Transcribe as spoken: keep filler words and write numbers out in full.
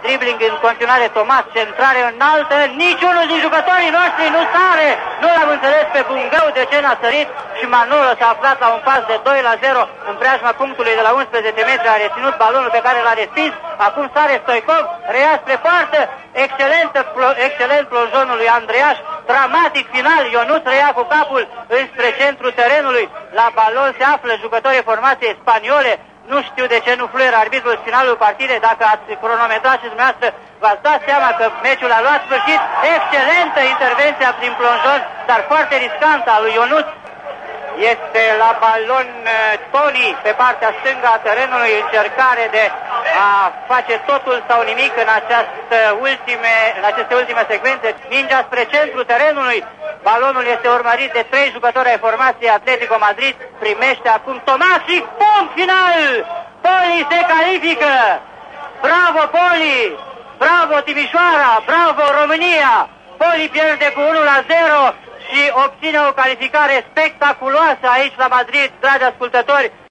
dribbling în continuare Tomas, centrare înaltă, niciunul din jucătorii noștri nu sare. Nu l-am înțeles pe Bungău de ce n-a sărit și Manolo s-a aflat la un pas de doi la zero în preajma punctului de la unsprezece metri, a reținut balonul pe care l-a respins. Acum sare Stoicov, reia spre poartă, excelent, excelent plonjonul lui Andreaș, dramatic final, Ionuț reia cu capul înspre centrul terenului. La balon se află jucătorii formației spaniole. Nu știu de ce nu fluieră arbitrul finalul partidei. Dacă ați cronometrat și dumneavoastră, v-ați dat seama că meciul a luat sfârșit. Excelentă intervenția prin plonjon, dar foarte riscantă a lui Ionuț. Este la balon Toni pe partea stângă a terenului, încercare de a face totul sau nimic în, această ultime, în aceste ultime secvențe. Mingea spre centrul terenului, balonul este urmărit de trei jucători ai formației Atletico Madrid, primește acum Tomas și punct final! Poli se califică! Bravo Poli! Bravo Timișoara! Bravo România! Poli pierde cu unu la zero și obține o calificare spectaculoasă aici la Madrid, dragi ascultători.